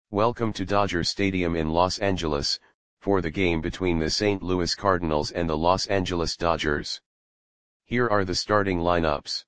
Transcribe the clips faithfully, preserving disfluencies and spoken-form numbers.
Welcome to Dodger Stadium in Los Angeles, for the game between the Saint Louis Cardinals and the Los Angeles Dodgers. Here are the starting lineups.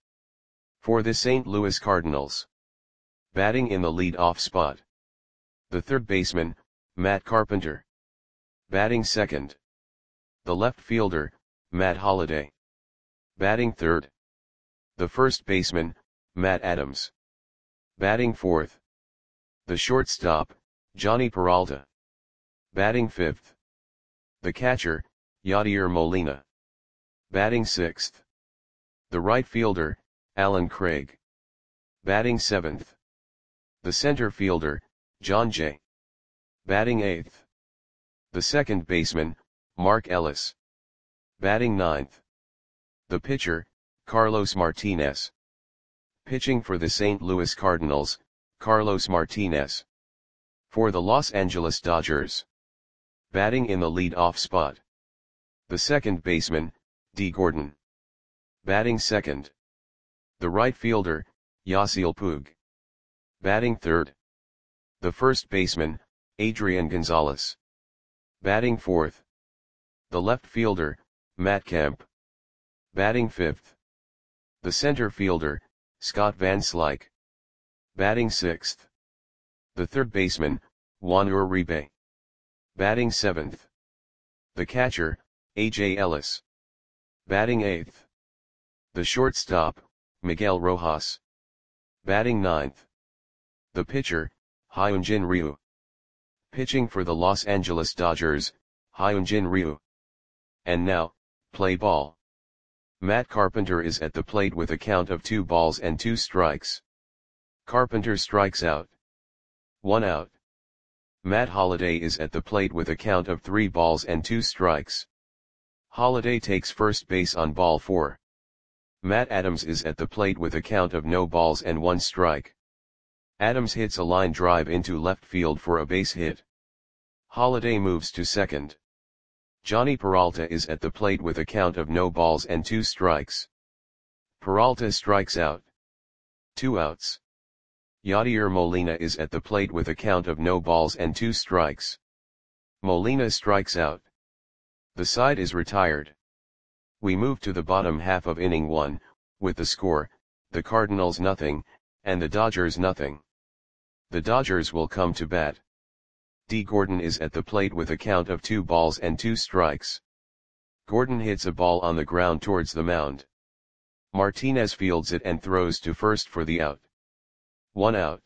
For the Saint Louis Cardinals. Batting in the lead-off spot. The third baseman, Matt Carpenter. Batting second. The left fielder, Matt Holliday. Batting third. The first baseman, Matt Adams. Batting fourth. The shortstop, Jhonny Peralta. Batting fifth. The catcher, Yadier Molina. Batting sixth. The right fielder, Allen Craig. Batting seventh. The center fielder, Jon Jay. Batting eighth. The second baseman, Mark Ellis. Batting ninth. The pitcher, Carlos Martinez. Pitching for the Saint Louis Cardinals, Carlos Martinez. For the Los Angeles Dodgers. Batting in the lead-off spot. The second baseman, Dee Gordon. Batting second. The right fielder, Yasiel Puig. Batting third. The first baseman, Adrian Gonzalez. Batting fourth. The left fielder, Matt Kemp. Batting fifth. The center fielder, Scott Van Slyke. Batting sixth. The third baseman, Juan Uribe. Batting seventh. The catcher, A J Ellis. Batting eighth. The shortstop, Miguel Rojas. Batting ninth. The pitcher, Hyunjin Ryu. Pitching for the Los Angeles Dodgers, Hyunjin Ryu. And now, play ball. Matt Carpenter is at the plate with a count of two balls and two strikes. Carpenter strikes out. One out. Matt Holliday is at the plate with a count of three balls and two strikes. Holliday takes first base on ball four. Matt Adams is at the plate with a count of no balls and one strike. Adams hits a line drive into left field for a base hit. Holliday moves to second. Jhonny Peralta is at the plate with a count of no balls and two strikes. Peralta strikes out. Two outs. Yadier Molina is at the plate with a count of no balls and two strikes. Molina strikes out. The side is retired. We move to the bottom half of inning one, with the score, the Cardinals nothing, and the Dodgers nothing. The Dodgers will come to bat. Dee Gordon is at the plate with a count of two balls and two strikes. Gordon hits a ball on the ground towards the mound. Martinez fields it and throws to first for the out. One out.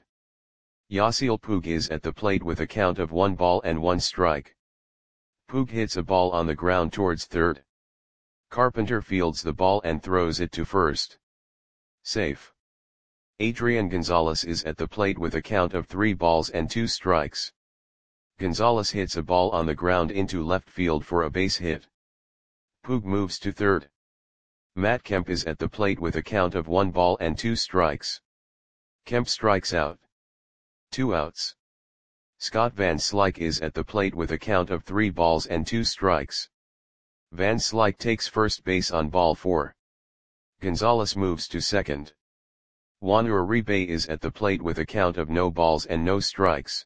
Yasiel Puig is at the plate with a count of one ball and one strike. Puig hits a ball on the ground towards third. Carpenter fields the ball and throws it to first. Safe. Adrian Gonzalez is at the plate with a count of three balls and two strikes. Gonzalez hits a ball on the ground into left field for a base hit. Puig moves to third. Matt Kemp is at the plate with a count of one ball and two strikes. Kemp strikes out. Two outs. Scott Van Slyke is at the plate with a count of three balls and two strikes. Van Slyke takes first base on ball four. Gonzalez moves to second. Juan Uribe is at the plate with a count of no balls and no strikes.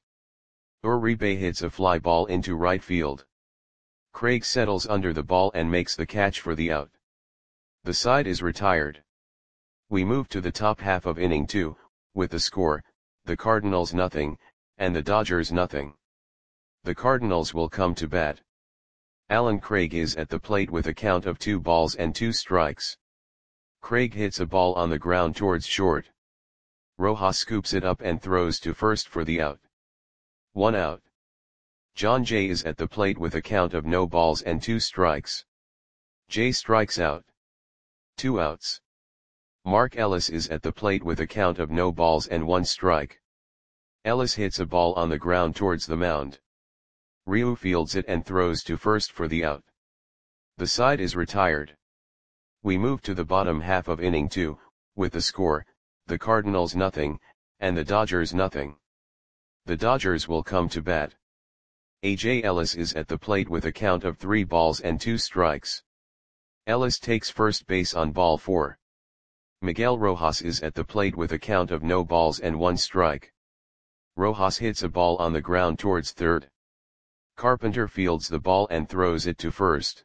Uribe hits a fly ball into right field. Craig settles under the ball and makes the catch for the out. The side is retired. We move to the top half of inning two, with the score, the Cardinals nothing, and the Dodgers nothing. The Cardinals will come to bat. Allen Craig is at the plate with a count of two balls and two strikes. Craig hits a ball on the ground towards short. Rojas scoops it up and throws to first for the out. One out. Jon Jay is at the plate with a count of no balls and two strikes. Jay strikes out. Two outs. Mark Ellis is at the plate with a count of no balls and one strike. Ellis hits a ball on the ground towards the mound. Ryu fields it and throws to first for the out. The side is retired. We move to the bottom half of inning two, with the score, the Cardinals nothing, and the Dodgers nothing. The Dodgers will come to bat. A J Ellis is at the plate with a count of three balls and two strikes. Ellis takes first base on ball four. Miguel Rojas is at the plate with a count of no balls and one strike. Rojas hits a ball on the ground towards third. Carpenter fields the ball and throws it to first.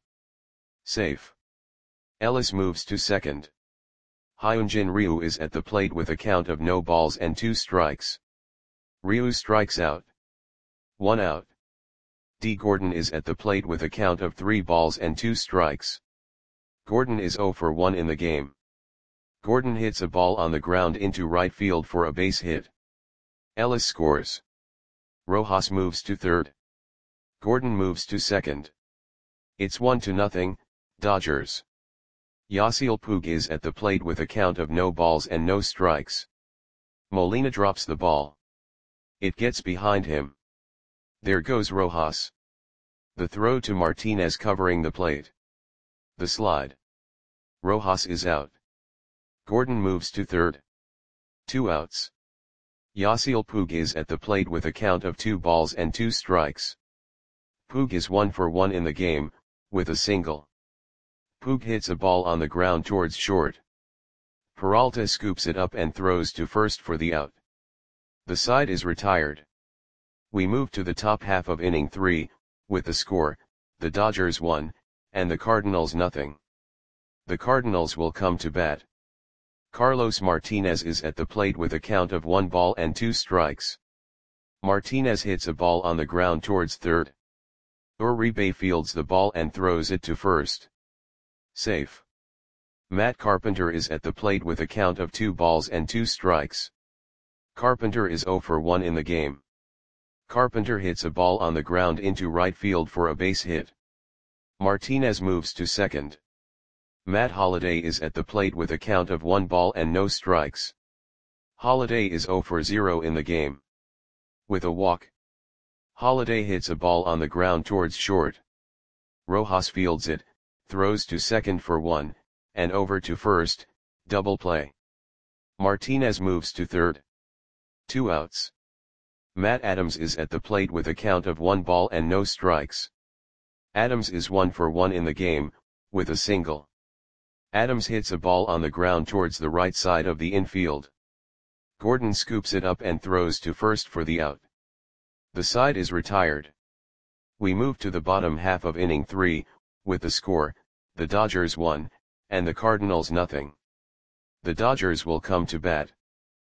Safe. Ellis moves to second. Hyunjin Ryu is at the plate with a count of no balls and two strikes. Ryu strikes out. One out. D. Gordon is at the plate with a count of three balls and two strikes. Gordon is zero for one in the game. Gordon hits a ball on the ground into right field for a base hit. Ellis scores. Rojas moves to third. Gordon moves to second. It's one to nothing, Dodgers. Yasiel Puig is at the plate with a count of no balls and no strikes. Molina drops the ball. It gets behind him. There goes Rojas. The throw to Martinez covering the plate. The slide. Rojas is out. Gordon moves to third. Two outs. Yasiel Puig is at the plate with a count of two balls and two strikes. Puig is one for one in the game, with a single. Puig hits a ball on the ground towards short. Peralta scoops it up and throws to first for the out. The side is retired. We move to the top half of inning three, with the score, the Dodgers one, and the Cardinals nothing. The Cardinals will come to bat. Carlos Martinez is at the plate with a count of one ball and two strikes. Martinez hits a ball on the ground towards third. Uribe fields the ball and throws it to first. Safe. Matt Carpenter is at the plate with a count of two balls and two strikes. Carpenter is zero for one in the game. Carpenter hits a ball on the ground into right field for a base hit. Martinez moves to second. Matt Holliday is at the plate with a count of one ball and no strikes. Holliday is zero for zero in the game. With a walk. Holliday hits a ball on the ground towards short. Rojas fields it, throws to second for one, and over to first, double play. Martinez moves to third. Two outs. Matt Adams is at the plate with a count of one ball and no strikes. Adams is one for one in the game, with a single. Adams hits a ball on the ground towards the right side of the infield. Gordon scoops it up and throws to first for the out. The side is retired. We move to the bottom half of inning three, with the score, the Dodgers one, and the Cardinals nothing. The Dodgers will come to bat.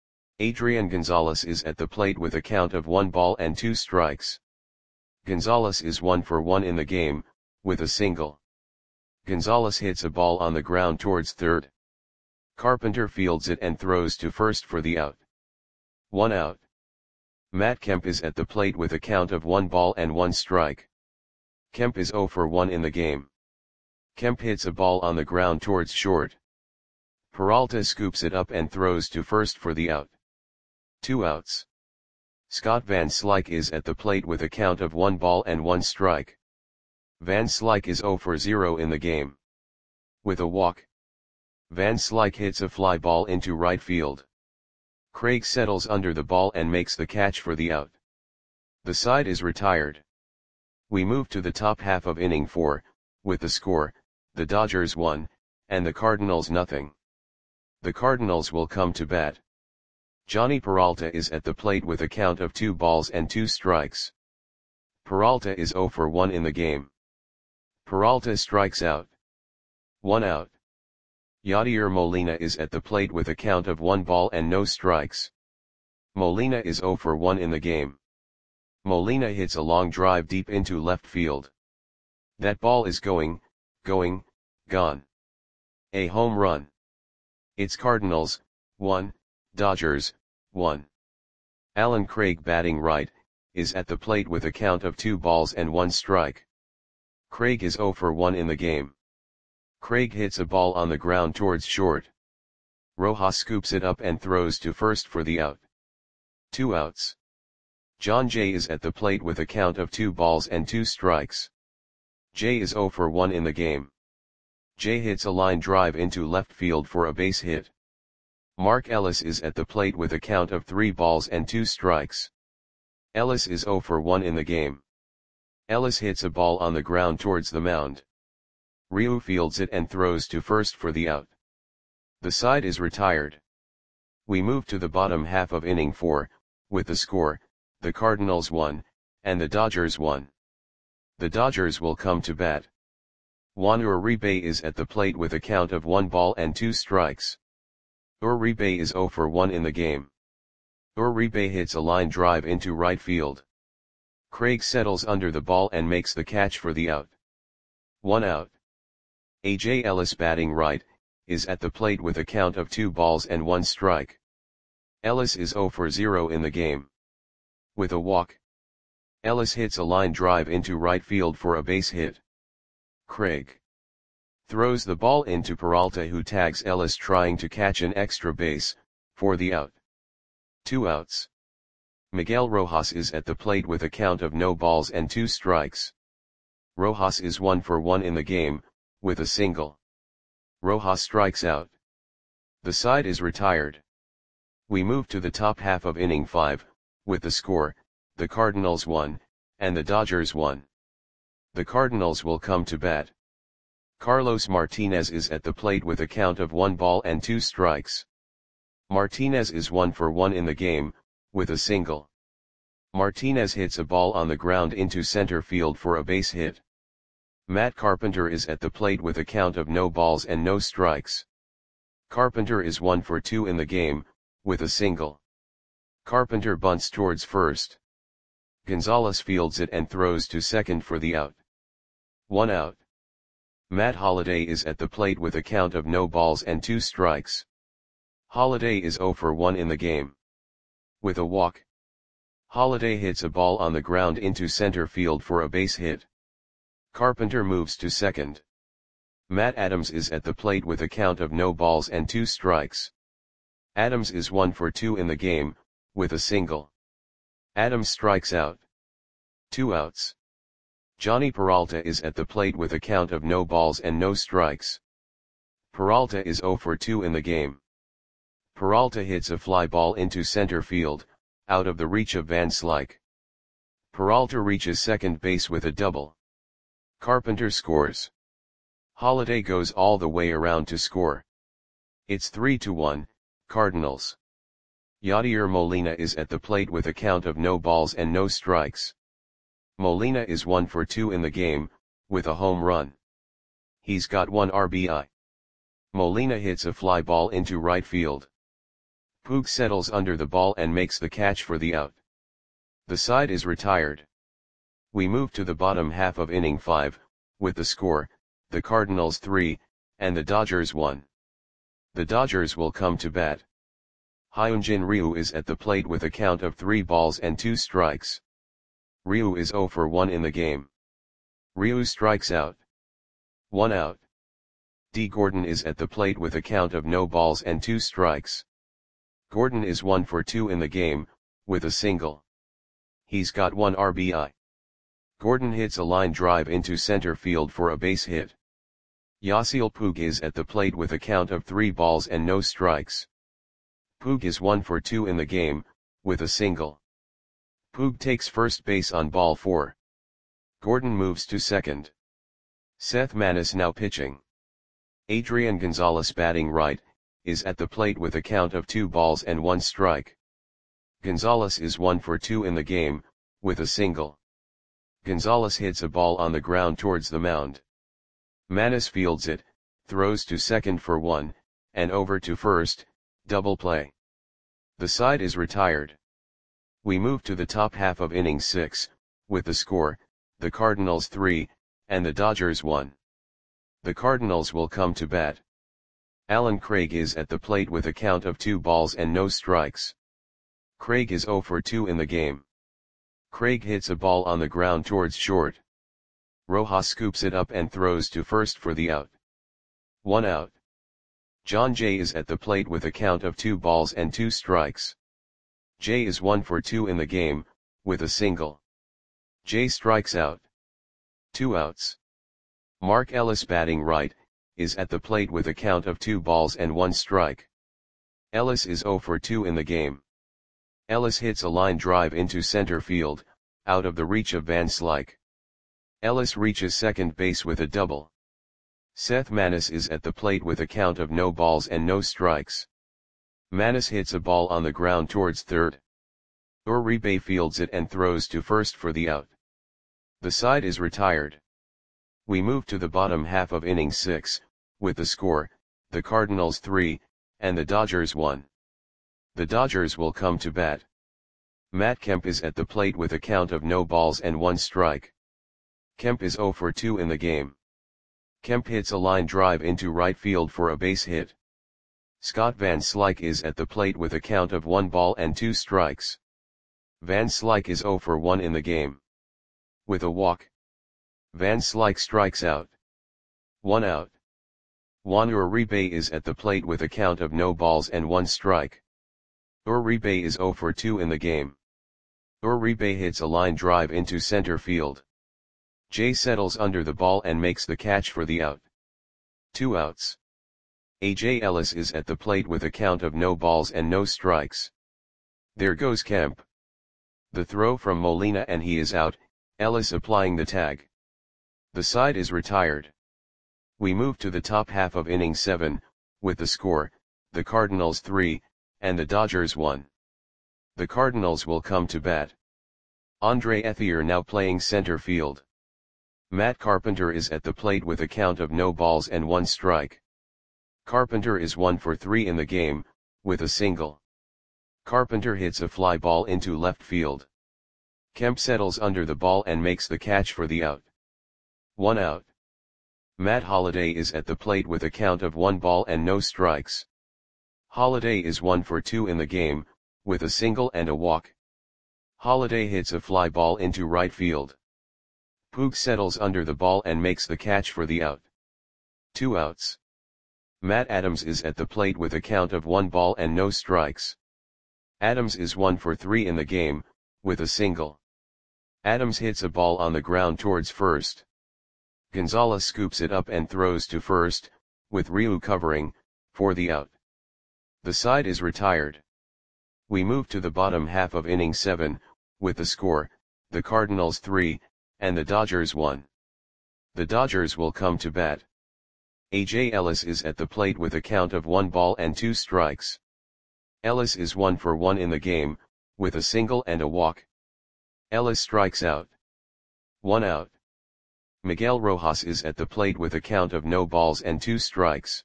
Adrian Gonzalez is at the plate with a count of one ball and two strikes. Gonzalez is one for one in the game, with a single. Gonzalez hits a ball on the ground towards third. Carpenter fields it and throws to first for the out. One out. Matt Kemp is at the plate with a count of one ball and one strike. Kemp is zero for one in the game. Kemp hits a ball on the ground towards short. Peralta scoops it up and throws to first for the out. Two outs. Scott Van Slyke is at the plate with a count of one ball and one strike. Van Slyke is zero for zero in the game. With a walk. Van Slyke hits a fly ball into right field. Craig settles under the ball and makes the catch for the out. The side is retired. We move to the top half of inning four, with the score, the Dodgers one, and the Cardinals nothing. The Cardinals will come to bat. Johnny Peralta is at the plate with a count of two balls and two strikes. Peralta is zero for one in the game. Peralta strikes out. One out. Yadier Molina is at the plate with a count of one ball and no strikes. Molina is zero for one in the game. Molina hits a long drive deep into left field. That ball is going, going, gone. A home run. It's Cardinals, one, Dodgers, one. Alan Craig batting right, is at the plate with a count of two balls and one strike. Craig is zero for one in the game. Craig hits a ball on the ground towards short. Rojas scoops it up and throws to first for the out. Two outs. John Jay is at the plate with a count of two balls and two strikes. Jay is zero for one in the game. Jay hits a line drive into left field for a base hit. Mark Ellis is at the plate with a count of three balls and two strikes. Ellis is zero for one in the game. Ellis hits a ball on the ground towards the mound. Ryu fields it and throws to first for the out. The side is retired. We move to the bottom half of inning four, with the score, the Cardinals one, and the Dodgers one. The Dodgers will come to bat. Juan Uribe is at the plate with a count of one ball and two strikes. Uribe is zero for one in the game. Uribe hits a line drive into right field. Craig settles under the ball and makes the catch for the out. One out. A J Ellis, batting right, is at the plate with a count of two balls and one strike. Ellis is zero for zero in the game. With a walk, Ellis hits a line drive into right field for a base hit. Craig throws the ball into Peralta, who tags Ellis trying to catch an extra base, for the out. Two outs. Miguel Rojas is at the plate with a count of no balls and two strikes. Rojas is one for one in the game, with a single. Rojas strikes out. The side is retired. We move to the top half of inning five, with the score, the Cardinals one, and the Dodgers one. The Cardinals will come to bat. Carlos Martinez is at the plate with a count of one ball and two strikes. Martinez is one for one in the game, with a single. Martinez hits a ball on the ground into center field for a base hit. Matt Carpenter is at the plate with a count of no balls and no strikes. Carpenter is one for two in the game, with a single. Carpenter bunts towards first. Gonzalez fields it and throws to second for the out. One out. Matt Holliday is at the plate with a count of no balls and two strikes. Holliday is zero for one in the game. With a walk, Holliday hits a ball on the ground into center field for a base hit. Carpenter moves to second. Matt Adams is at the plate with a count of no balls and two strikes. Adams is one for two in the game, with a single. Adams strikes out. Two outs. Johnny Peralta is at the plate with a count of no balls and no strikes. Peralta is zero for two in the game. Peralta hits a fly ball into center field, out of the reach of Van Slyke. Peralta reaches second base with a double. Carpenter scores. Holliday goes all the way around to score. It's three to one, Cardinals. Yadier Molina is at the plate with a count of no balls and no strikes. Molina is one for two in the game, with a home run. He's got one R B I. Molina hits a fly ball into right field. Puig settles under the ball and makes the catch for the out. The side is retired. We move to the bottom half of inning five, with the score, the Cardinals three, and the Dodgers one. The Dodgers will come to bat. Hyunjin Ryu is at the plate with a count of three balls and two strikes. Ryu is zero for one in the game. Ryu strikes out. One out. D. Gordon is at the plate with a count of no balls and two strikes. Gordon is one for two in the game, with a single. He's got one R B I. Gordon hits a line drive into center field for a base hit. Yasiel Puig is at the plate with a count of three balls and no strikes. Puig is one for two in the game, with a single. Puig takes first base on ball four. Gordon moves to second. Seth Manis now pitching. Adrian Gonzalez, batting right, is at the plate with a count of two balls and one strike. Gonzalez is one for two in the game, with a single. Gonzalez hits a ball on the ground towards the mound. Manis fields it, throws to second for one, and over to first, double play. The side is retired. We move to the top half of inning six, with the score, the Cardinals three, and the Dodgers one. The Cardinals will come to bat. Alan Craig is at the plate with a count of two balls and no strikes. Craig is zero for two in the game. Craig hits a ball on the ground towards short. Rojas scoops it up and throws to first for the out. One out. John Jay is at the plate with a count of two balls and two strikes. Jay is one for two in the game, with a single. Jay strikes out. Two outs. Mark Ellis, batting right, is at the plate with a count of two balls and one strike. Ellis is zero for two in the game. Ellis hits a line drive into center field, out of the reach of Van Slyke. Ellis reaches second base with a double. Seth Manis is at the plate with a count of no balls and no strikes. Manis hits a ball on the ground towards third. Uribe fields it and throws to first for the out. The side is retired. We move to the bottom half of inning six, with the score, the Cardinals three, and the Dodgers one. The Dodgers will come to bat. Matt Kemp is at the plate with a count of no balls and one strike. Kemp is oh for two in the game. Kemp hits a line drive into right field for a base hit. Scott Van Slyke is at the plate with a count of one ball and two strikes. Van Slyke is oh for one in the game. With a walk, Van Slyke strikes out. One out. Juan Uribe is at the plate with a count of no balls and one strike. Uribe is oh for two in the game. Uribe hits a line drive into center field. Jay settles under the ball and makes the catch for the out. Two outs. A J Ellis is at the plate with a count of no balls and no strikes. There goes Kemp. The throw from Molina and he is out, Ellis applying the tag. The side is retired. We move to the top half of inning seven, with the score, the Cardinals three, and the Dodgers one. The Cardinals will come to bat. Andre Ethier now playing center field. Matt Carpenter is at the plate with a count of no balls and one strike. Carpenter is one for three in the game, with a single. Carpenter hits a fly ball into left field. Kemp settles under the ball and makes the catch for the out. One out. Matt Holliday is at the plate with a count of one ball and no strikes. Holliday is one for two in the game, with a single and a walk. Holliday hits a fly ball into right field. Puig settles under the ball and makes the catch for the out. Two outs. Matt Adams is at the plate with a count of one ball and no strikes. Adams is one for three in the game, with a single. Adams hits a ball on the ground towards first. Gonzalez scoops it up and throws to first, with Ryu covering, for the out. The side is retired. We move to the bottom half of inning seven, with the score, the Cardinals three, and the Dodgers one. The Dodgers will come to bat. A J Ellis is at the plate with a count of one ball and two strikes. Ellis is one for one in the game, with a single and a walk. Ellis strikes out. One out. Miguel Rojas is at the plate with a count of no balls and two strikes.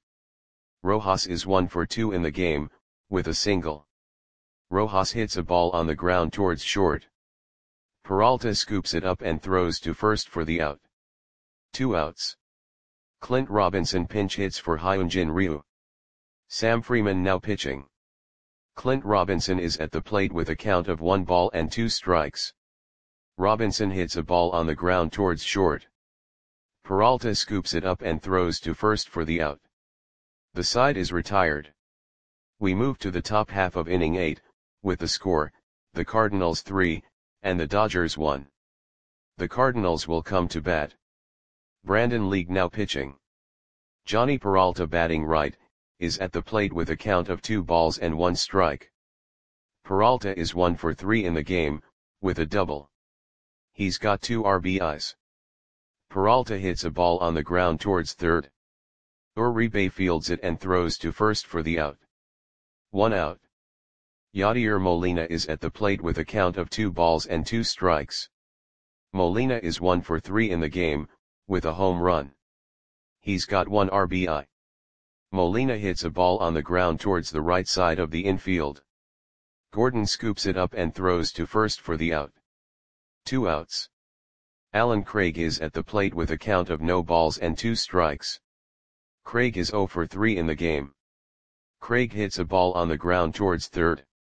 Rojas is one for two in the game, with a single. Rojas hits a ball on the ground towards short. Peralta scoops it up and throws to first for the out. Two outs. Clint Robinson pinch hits for Hyunjin Ryu. Sam Freeman now pitching. Clint Robinson is at the plate with a count of one ball and two strikes. Robinson hits a ball on the ground towards short. Peralta scoops it up and throws to first for the out. The side is retired. We move to the top half of inning eight, with the score, the Cardinals three, and the Dodgers one. The Cardinals will come to bat. Brandon League now pitching. Johnny Peralta batting right, is at the plate with a count of two balls and one strike. Peralta is one for three in the game, with a double. He's got two R B Is. Peralta hits a ball on the ground towards third. Uribe fields it and throws to first for the out. One out. Yadier Molina is at the plate with a count of two balls and two strikes. Molina is one for three in the game, with a home run. He's got one R B I. Molina hits a ball on the ground towards the right side of the infield. Gordon scoops it up and throws to first for the out. Two outs. Alan Craig is at the plate with a count of no balls and two strikes. Craig is oh for three in the game. Craig hits a ball on the ground towards third.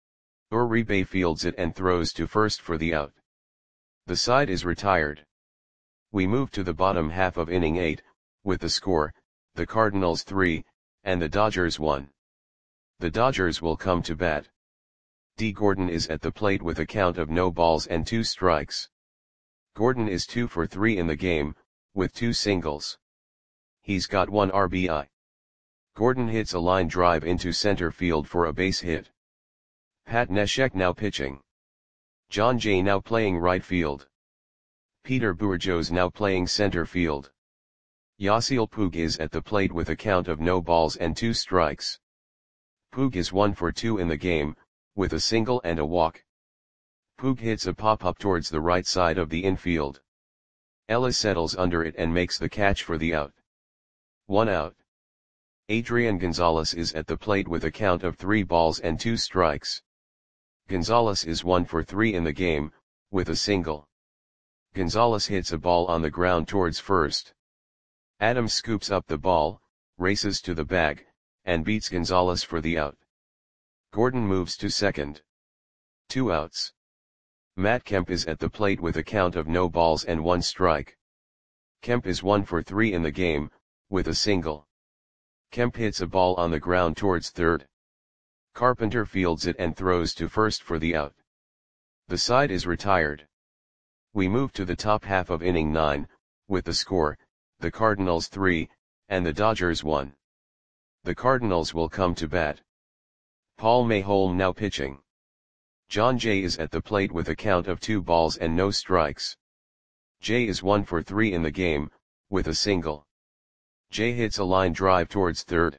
Uribe fields it and throws to first for the out. The side is retired. We move to the bottom half of inning eight, with the score, the Cardinals three, and the Dodgers one. The Dodgers will come to bat. D. Gordon is at the plate with a count of no balls and two strikes. Gordon is two for three in the game, with two singles. He's got one R B I. Gordon hits a line drive into center field for a base hit. Pat Neshek now pitching. John Jay now playing right field. Peter Bourgeois now playing center field. Yasiel Puig is at the plate with a count of no balls and two strikes. Puig is one for two in the game, with a single and a walk. Puig hits a pop-up towards the right side of the infield. Ellis settles under it and makes the catch for the out. One out. Adrian Gonzalez is at the plate with a count of three balls and two strikes. Gonzalez is one for three in the game, with a single. Gonzalez hits a ball on the ground towards first. Adams scoops up the ball, races to the bag, and beats Gonzalez for the out. Gordon moves to second. Two outs. Matt Kemp is at the plate with a count of no balls and one strike. Kemp is one for three in the game, with a single. Kemp hits a ball on the ground towards third. Carpenter fields it and throws to first for the out. The side is retired. We move to the top half of inning nine, with the score, the Cardinals three, and the Dodgers one. The Cardinals will come to bat. Paul Mayholm now pitching. John Jay is at the plate with a count of two balls and no strikes. Jay is one for three in the game, with a single. Jay hits a line drive towards third.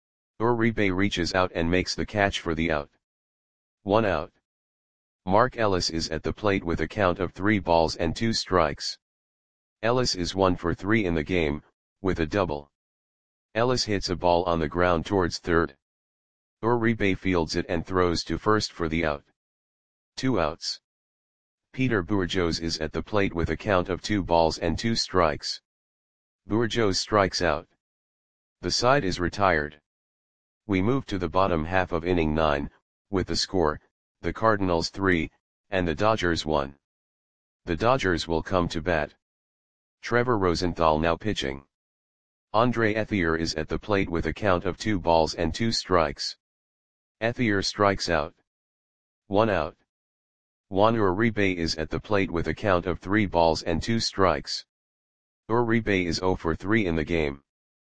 Uribe reaches out and makes the catch for the out. One out. Mark Ellis is at the plate with a count of three balls and two strikes. Ellis is one for three in the game, with a double. Ellis hits a ball on the ground towards third. Uribe fields it and throws to first for the out. Two outs. Peter Bourjos is at the plate with a count of two balls and two strikes. Bourjos strikes out. The side is retired. We move to the bottom half of inning nine, with the score, the Cardinals three, and the Dodgers one. The Dodgers will come to bat. Trevor Rosenthal now pitching. Andre Ethier is at the plate with a count of two balls and two strikes. Ethier strikes out. One out. Juan Uribe is at the plate with a count of three balls and two strikes. Uribe is zero for three in the game.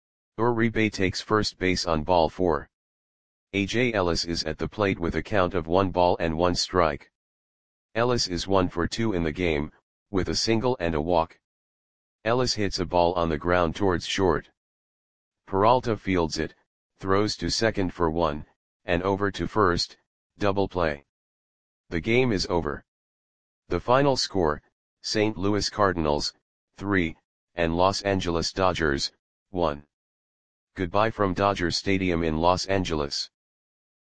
Uribe takes first base on ball four. A J Ellis is at the plate with a count of one ball and one strike. Ellis is one for two in the game, with a single and a walk. Ellis hits a ball on the ground towards short. Peralta fields it, throws to second for one, and over to first, double play. The game is over. The final score, Saint Louis Cardinals, three, and Los Angeles Dodgers, one. Goodbye from Dodger Stadium in Los Angeles.